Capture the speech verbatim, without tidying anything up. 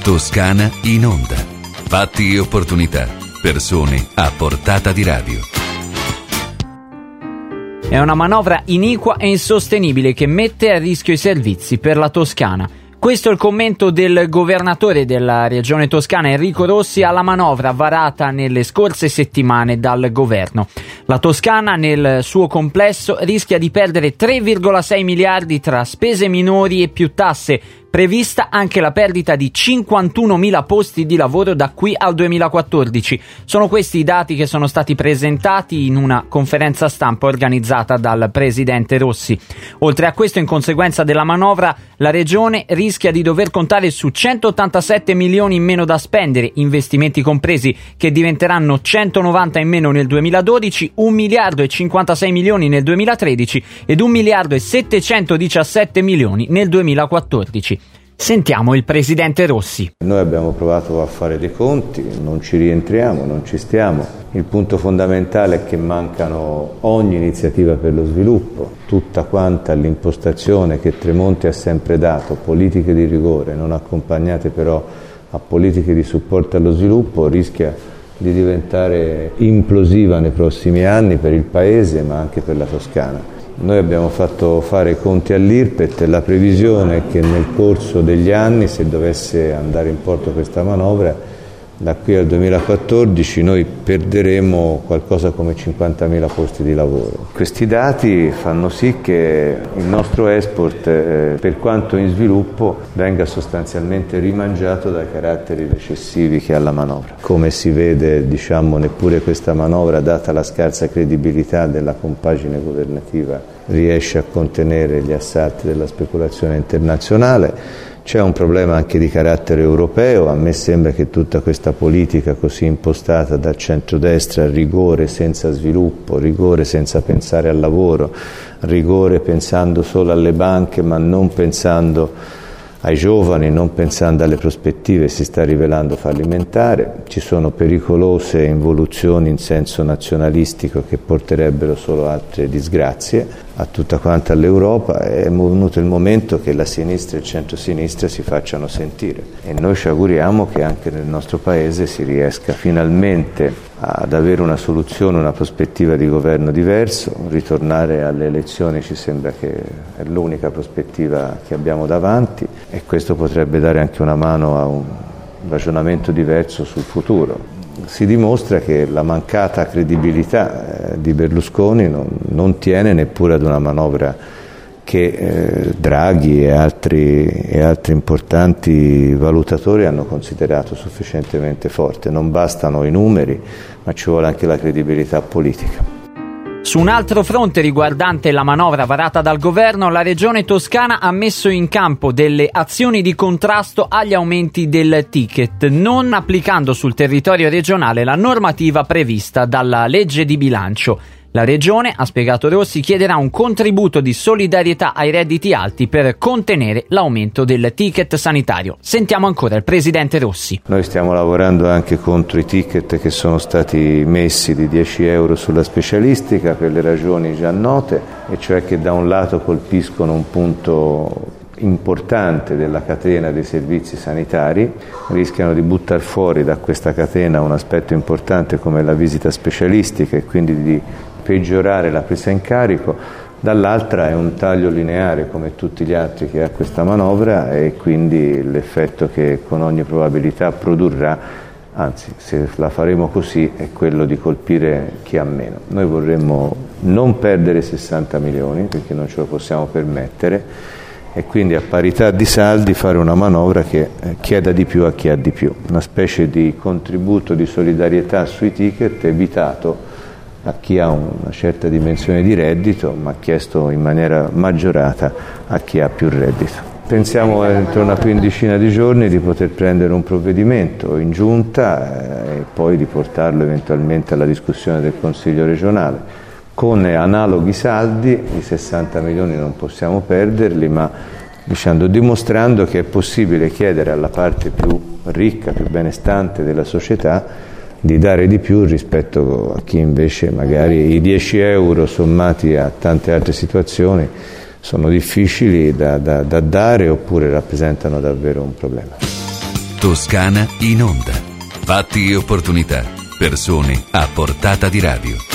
Toscana in onda. Fatti e opportunità. Persone a portata di radio. È una manovra iniqua e insostenibile che mette a rischio i servizi per la Toscana. Questo è il commento del governatore della regione toscana Enrico Rossi alla manovra varata nelle scorse settimane dal governo. La Toscana nel suo complesso rischia di perdere tre virgola sei miliardi tra spese minori e più tasse, prevista anche la perdita di cinquantunomila posti di lavoro da qui al duemilaquattordici. Sono questi i dati che sono stati presentati in una conferenza stampa organizzata dal presidente Rossi. Oltre a questo, in conseguenza della manovra, la regione rischia di dover contare su centottantasette milioni in meno da spendere, investimenti compresi, che diventeranno centonovanta in meno nel duemiladodici, un miliardo e cinquantasei milioni nel duemilatredici ed un miliardo e settecentodiciassette milioni nel duemilaquattordici. Sentiamo il presidente Rossi. Noi abbiamo provato a fare dei conti, non ci rientriamo, non ci stiamo. Il punto fondamentale è che mancano ogni iniziativa per lo sviluppo, tutta quanta l'impostazione che Tremonti ha sempre dato, politiche di rigore non accompagnate però a politiche di supporto allo sviluppo, rischia di diventare implosiva nei prossimi anni per il Paese ma anche per la Toscana. Noi abbiamo fatto fare i conti all'Irpet e la previsione è che nel corso degli anni, se dovesse andare in porto questa manovra, da qui al duemilaquattordici noi perderemo qualcosa come cinquantamila posti di lavoro. Questi dati fanno sì che il nostro export, eh, per quanto in sviluppo, venga sostanzialmente rimangiato dai caratteri recessivi che ha la manovra. Come si vede, diciamo, neppure questa manovra, data la scarsa credibilità della compagine governativa, riesce a contenere gli assalti della speculazione internazionale. C'è un problema anche di carattere europeo, a me sembra che tutta questa politica così impostata dal centrodestra, rigore senza sviluppo, rigore senza pensare al lavoro, rigore pensando solo alle banche ma non pensando ai giovani, non pensando alle prospettive, si sta rivelando fallimentare. Ci sono pericolose involuzioni in senso nazionalistico che porterebbero solo altre disgrazie a tutta quanta l'Europa. È venuto il momento che la sinistra e il centro-sinistra si facciano sentire e noi ci auguriamo che anche nel nostro Paese si riesca finalmente ad avere una soluzione, una prospettiva di governo diverso. Ritornare alle elezioni ci sembra che è l'unica prospettiva che abbiamo davanti e questo potrebbe dare anche una mano a un ragionamento diverso sul futuro. Si dimostra che la mancata credibilità eh, di Berlusconi non, non tiene neppure ad una manovra che eh, Draghi e altri, e altri importanti valutatori hanno considerato sufficientemente forte. Non bastano i numeri, ma ci vuole anche la credibilità politica. Su un altro fronte riguardante la manovra varata dal governo, la regione toscana ha messo in campo delle azioni di contrasto agli aumenti del ticket, non applicando sul territorio regionale la normativa prevista dalla legge di bilancio. La regione, ha spiegato Rossi, chiederà un contributo di solidarietà ai redditi alti per contenere l'aumento del ticket sanitario. Sentiamo ancora il presidente Rossi. Noi stiamo lavorando anche contro i ticket che sono stati messi di dieci euro sulla specialistica per le ragioni già note, e cioè che da un lato colpiscono un punto importante della catena dei servizi sanitari, rischiano di buttare fuori da questa catena un aspetto importante come la visita specialistica e quindi di peggiorare la presa in carico. Dall'altra è un taglio lineare come tutti gli altri che ha questa manovra e quindi l'effetto che con ogni probabilità produrrà, anzi se la faremo così, è quello di colpire chi ha meno. Noi vorremmo non perdere sessanta milioni perché non ce lo possiamo permettere e quindi a parità di saldi fare una manovra che chieda di più a chi ha di più, una specie di contributo di solidarietà sui ticket evitato a chi ha una certa dimensione di reddito, ma chiesto in maniera maggiorata a chi ha più reddito. Pensiamo entro una quindicina di giorni di poter prendere un provvedimento in giunta e poi di portarlo eventualmente alla discussione del Consiglio regionale. Con analoghi saldi, i sessanta milioni non possiamo perderli, ma diciamo, dimostrando che è possibile chiedere alla parte più ricca, più benestante della società di dare di più rispetto a chi invece magari i dieci euro sommati a tante altre situazioni sono difficili da, da, da dare oppure rappresentano davvero un problema. Toscana in onda. Fatti e opportunità. Persone a portata di radio.